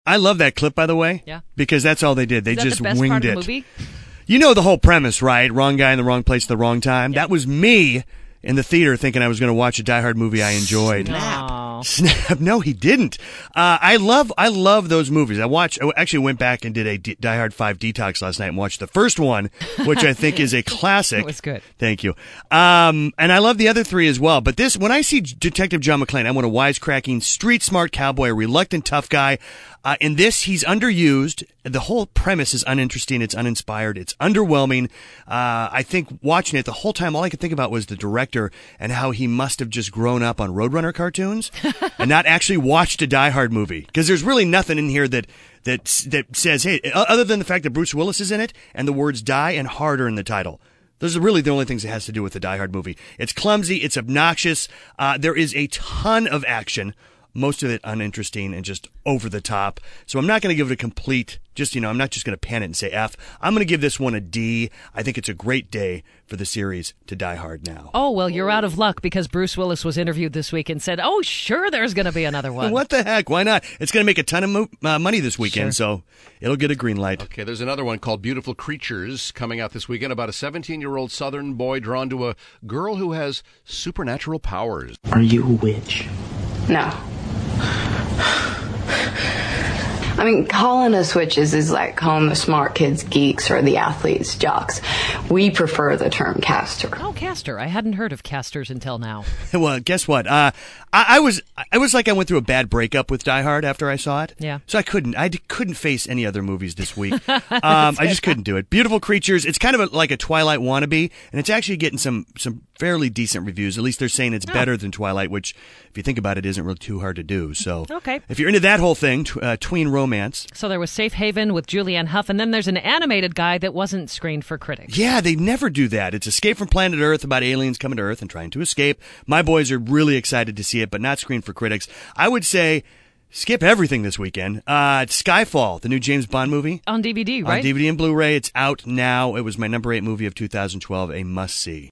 I love that clip, by the way. Yeah. Because that's all they did. They Is that just the best winged part it. of the movie? You know the whole premise, right? Wrong guy in the wrong place at the wrong time. That was me in the theater thinking I was going to watch a Die Hard movie I enjoyed. Snap. No, he didn't. I love those movies. I actually went back and did a Die Hard 5 detox last night and watched the first one, which I think is a classic. It was good. Thank you. And I love the other three as well. But when I see Detective John McClane, I want a wisecracking, street smart cowboy, a reluctant tough guy. In this, he's underused. The whole premise is uninteresting. It's uninspired. It's underwhelming. I think watching it the whole time, all I could think about was the director and how he must have just grown up on Roadrunner cartoons and not actually watched a Die Hard movie. Because there's really nothing in here that says, hey, other than the fact that Bruce Willis is in it and the words die and hard are in the title. Those are really the only things it has to do with the Die Hard movie. It's clumsy. It's obnoxious. There is a ton of action. Most of it uninteresting and just over the top. So I'm not going to give it a complete, I'm not just going to pan it and say F. I'm going to give this one a D. I think it's a great day for the series to die hard now. Oh, well, you're out of luck because Bruce Willis was interviewed this week and said, oh, sure, there's going to be another one. What the heck? Why not? It's going to make a ton of money this weekend, so it'll get a green light. Okay, there's another one called Beautiful Creatures coming out this weekend about a 17-year-old Southern boy drawn to a girl who has supernatural powers. Are you a witch? No. I mean, calling us witches is like calling the smart kids geeks or the athletes jocks. We prefer the term caster. Oh, caster. I hadn't heard of casters until now. Well, guess what? I was like I went through a bad breakup with Die Hard after I saw it. Yeah. So I couldn't face any other movies this week. I just couldn't do it. Beautiful Creatures. It's kind of like a Twilight wannabe, and it's actually getting some fairly decent reviews. At least they're saying it's better than Twilight, which, if you think about it, isn't really too hard to do. So, if you're into that whole thing, tween romance. So there was Safe Haven with Julianne Hough, and then there's an animated guy that wasn't screened for critics. Yeah, they never do that. It's Escape from Planet Earth, about aliens coming to Earth and trying to escape. My boys are really excited to see it, but not screened for critics. I would say skip everything this weekend. Skyfall, the new James Bond movie. On DVD, right? On DVD and Blu-ray. It's out now. It was my number 8 movie of 2012, a must-see.